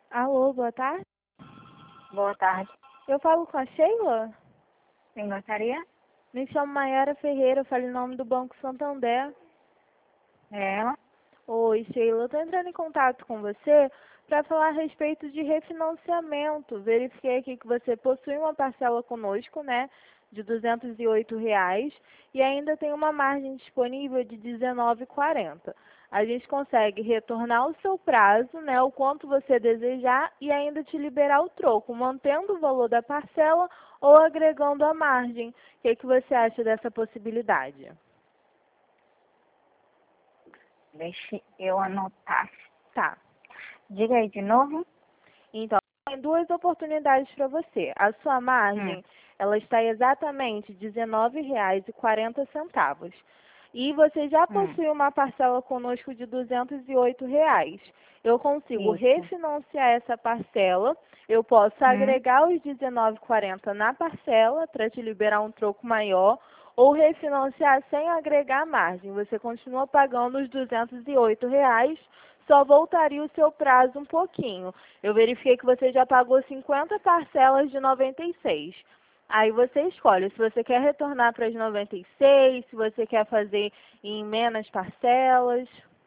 Alô, boa tarde. Boa tarde. Eu falo com a Sheila? Quem gostaria? Me chamo Mayara Ferreira, eu falo em nome do Banco Santander. É ela? Oi, Sheila, eu estou entrando em contato com você para falar a respeito de refinanciamento. Verifiquei aqui que você possui uma parcela conosco, né, de R$ 208 e ainda tem uma margem disponível de R$ 19,40. A gente consegue retornar o seu prazo, né, o quanto você desejar e ainda te liberar o troco, mantendo o valor da parcela ou agregando a margem. O que você acha dessa possibilidade? Deixe eu anotar. Tá. Diga aí de novo. Então, tem duas oportunidades para você. A sua margem, ela está exatamente R$ 19,40. E você já Hum. possui uma parcela conosco de R$ 208. Eu consigo Isso. refinanciar essa parcela, eu posso agregar os R$ 19,40 na parcela para te liberar um troco maior, ou refinanciar sem agregar margem. Você continua pagando os R$ 208, só voltaria o seu prazo um pouquinho. Eu verifiquei que você já pagou 50 parcelas de 96. Aí você escolhe se você quer retornar para as 96, se você quer fazer em menos parcelas.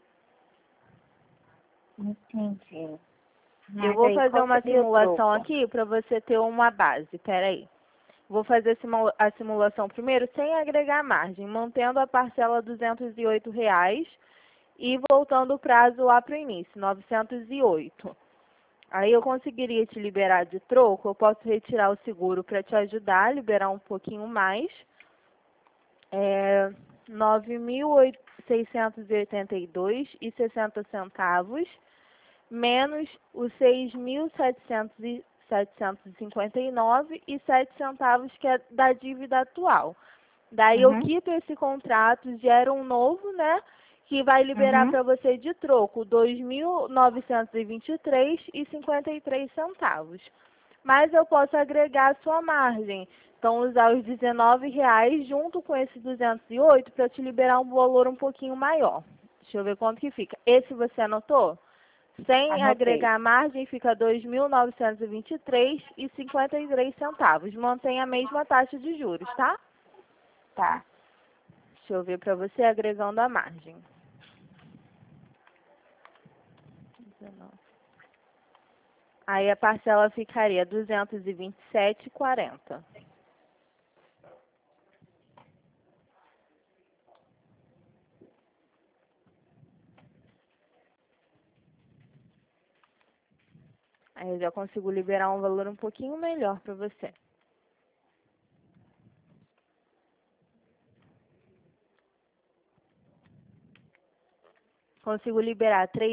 Entendi. Eu Mas vou aí, fazer qual uma seria o simulação troco? aqui para você ter uma base. Espera aí. Vou fazer a simulação primeiro sem agregar margem, mantendo a parcela R$ 208 e voltando o prazo lá para o início, 908. Aí eu conseguiria te liberar de troco, eu posso retirar o seguro para te ajudar a liberar um pouquinho mais. R$ 9.682,60, menos os 6.759,07 que é da dívida atual. Daí eu Uhum. quito esse contrato, gero um novo, né? Que vai liberar Uhum. para você de troco R$ 2.923,53. Mas eu posso agregar a sua margem. Então, usar os R$ 19 junto com esse 208 para te liberar um valor um pouquinho maior. Deixa eu ver quanto que fica. Esse você anotou? Sem Anotei. agregar margem, fica R$ 2.923,53. Mantém a mesma taxa de juros, tá? Tá. Deixa eu ver para você agregando a margem. 19. Aí a parcela ficaria R$ 227,40. Aí eu já consigo liberar um valor um pouquinho melhor para você. Consigo liberar R$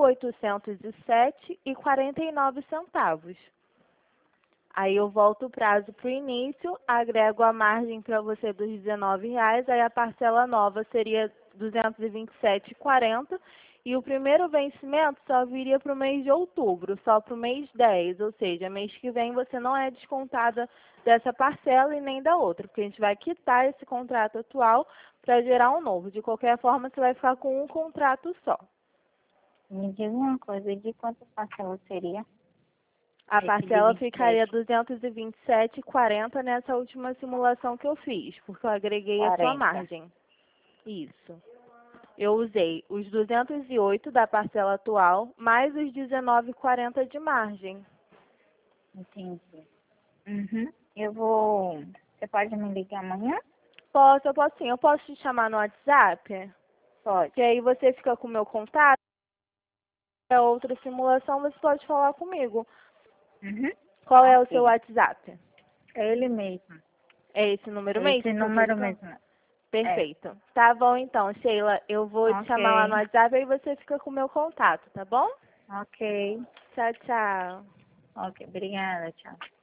3.807,49. Aí eu volto o prazo para o início, agrego a margem para você dos R$ 19, aí a parcela nova seria R$ 227,40 e o primeiro vencimento só viria para o mês de outubro, só para o mês 10, ou seja, mês que vem você não é descontada dessa parcela e nem da outra, porque a gente vai quitar esse contrato atual para gerar um novo. De qualquer forma, você vai ficar com um contrato só. Me diz uma coisa, de quantas parcelas seria? A Esse de parcela ficaria 27, R$ 227,40 nessa última simulação que eu fiz, porque eu agreguei a sua 40. margem. Isso. Eu usei os 208 da parcela atual, mais os 19,40 de margem. Entendi. Uhum. Eu vou... Você pode me ligar amanhã? Eu posso sim. Eu posso te chamar no WhatsApp? Pode. Que aí você fica com o meu contato. É outra simulação, você pode falar comigo. Uhum. Qual é o seu Ok. WhatsApp? É ele mesmo. É esse número Esse mesmo que eu tô número ligando? mesmo. É. Perfeito. Tá bom então, Sheila. Eu vou te chamar lá no Ok. WhatsApp e você fica com o meu contato, tá bom? Ok. Tchau, tchau. Ok. Obrigada. Tchau.